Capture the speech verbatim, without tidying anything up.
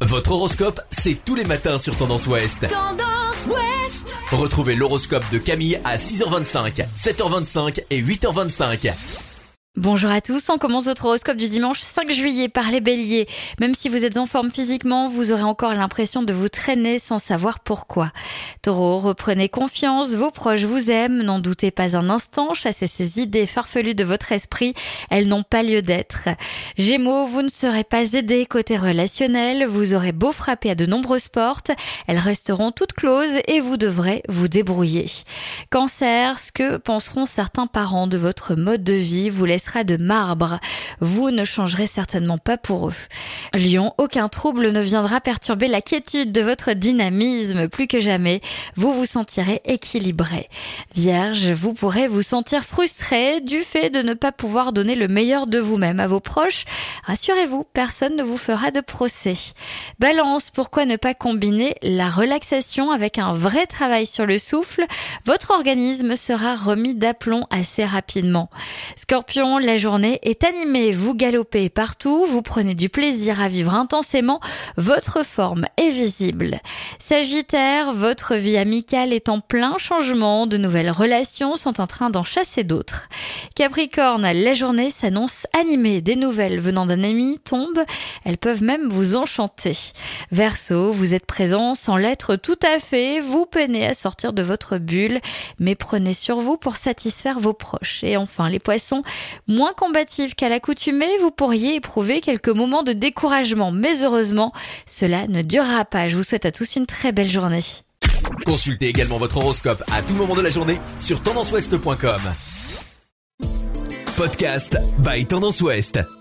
Votre horoscope, c'est tous les matins sur Tendance Ouest. Tendance Ouest. Retrouvez l'horoscope de Camille à six heures vingt-cinq, sept heures vingt-cinq et huit heures vingt-cinq. Bonjour à tous, on commence votre horoscope du dimanche cinq juillet par les béliers. Même si vous êtes en forme physiquement, vous aurez encore l'impression de vous traîner sans savoir pourquoi. Taureau, reprenez confiance, vos proches vous aiment, n'en doutez pas un instant, chassez ces idées farfelues de votre esprit, elles n'ont pas lieu d'être. Gémeaux, vous ne serez pas aidé côté relationnel, vous aurez beau frapper à de nombreuses portes, elles resteront toutes closes et vous devrez vous débrouiller. Cancer, ce que penseront certains parents de votre mode de vie vous laissera de marbre. Vous ne changerez certainement pas pour eux. Lion, aucun trouble ne viendra perturber la quiétude de votre dynamisme. Plus que jamais, vous vous sentirez équilibré. Vierge, vous pourrez vous sentir frustré du fait de ne pas pouvoir donner le meilleur de vous-même à vos proches. Rassurez-vous, personne ne vous fera de procès. Balance, pourquoi ne pas combiner la relaxation avec un vrai travail sur le souffle? Votre organisme sera remis d'aplomb assez rapidement. Scorpion, la journée est animée, vous galopez partout, vous prenez du plaisir à vivre intensément, votre forme est visible. Sagittaire, votre vie amicale est en plein changement, de nouvelles relations sont en train d'en chasser d'autres. Capricorne, la journée s'annonce animée, des nouvelles venant d'un ami tombent, elles peuvent même vous enchanter. Verseau, vous êtes présent sans l'être tout à fait, vous peinez à sortir de votre bulle, mais prenez sur vous pour satisfaire vos proches. Et enfin, les poissons, moins combatifs qu'à l'accoutumée, vous pourriez éprouver quelques moments de découragement, mais heureusement, cela ne durera pas. Je vous souhaite à tous une très belle journée. Consultez également votre horoscope à tout moment de la journée sur tendance ouest point com. Podcast by Tendance Ouest.